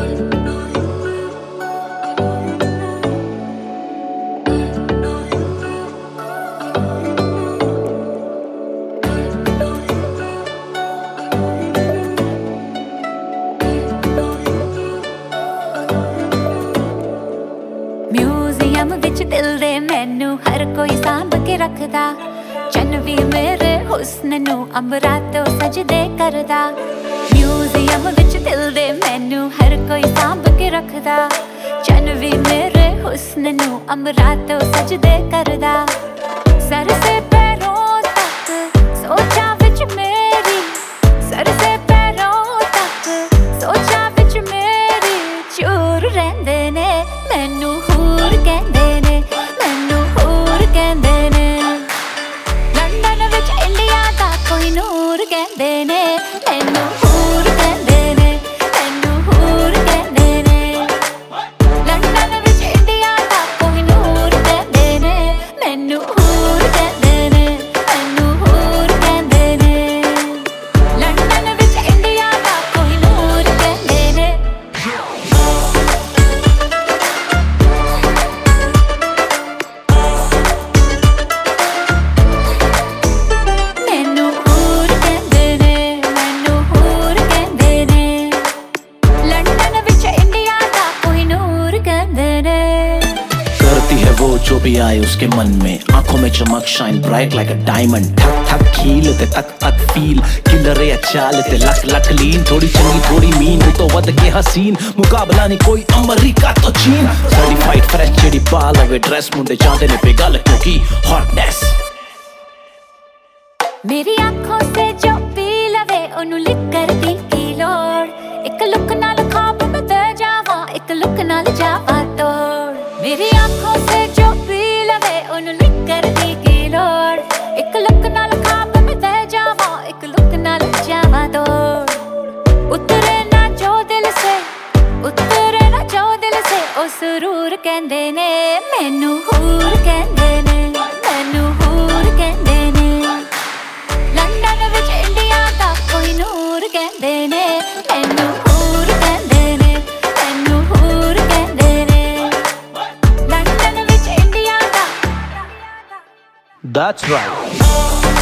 Museum विच दिल दे मैनू हर कोई सांभ के रखदा, चन्न भी मेरे हुस्न नू अंबरा तो सजदे करदा। म्यूजियम विच दिल दे मैनू हर कोई सांभ के रखदा, चन्न भी मेरे हुस्न नू अंबरा तो सजदे करदा। सर से पैरों तक सोचा विच मेरी, सर से पैरों तक सोचा विच मेरी चूर रहिंदे ने मैनू हूर कहंदे ने, मैनू हूर कहंदे ने। लंदन विच इंडिया दा कोई नूर कहंदे ने मैनू हूर कहंदे ने, मैनू हूर कहंदे ने। लंदन विच इंडिया दा कोई नूर कहंदे ने मैनू हूर कहंदे ने, मैनू हूर कहंदे ने। लंदन विच इंडिया दा कोई नूर कहंदे ने। जो भी आए उसके मन में, आंखों में चमक shine bright like a diamond. थक थक खील ते तक तक फील किलरे चाल ते लक लक लीन। थोड़ी चंगी थोड़ी मीन तो वध के हसीन, मुकाबला नहीं कोई अमरीका तो चीन। सर्टिफाइड फ्रेश जेडी बाल होवे ड्रेस मुंडे चाहते ने पिघल क्योंकि हॉटनेस। मेरी आंखों से जो पी लवे ओनू लिकर दी की लोड़। एक लुक नाल खाब में दे जावा, एक लुक नाल जावा तोड़। मेरी आंखों से जो पी लवे ओनू लिकर दी की लोड़। एक लुक नाल खाब में दे जावा, एक लुक नाल जावा तोड़। उतरे ना जो दिल से, उतरे ना जो दिल से ओ सुरूर कहंदे ने मैनू हूर कहंदे ने, मैनू हूर कहंदे ने। लंदन विच इंडिया दा कोई नूर कहंदे ने मैनू हूर कहंदे ने, मैनू हूर कहंदे ने। लंदन विच इंडिया दा। That's right.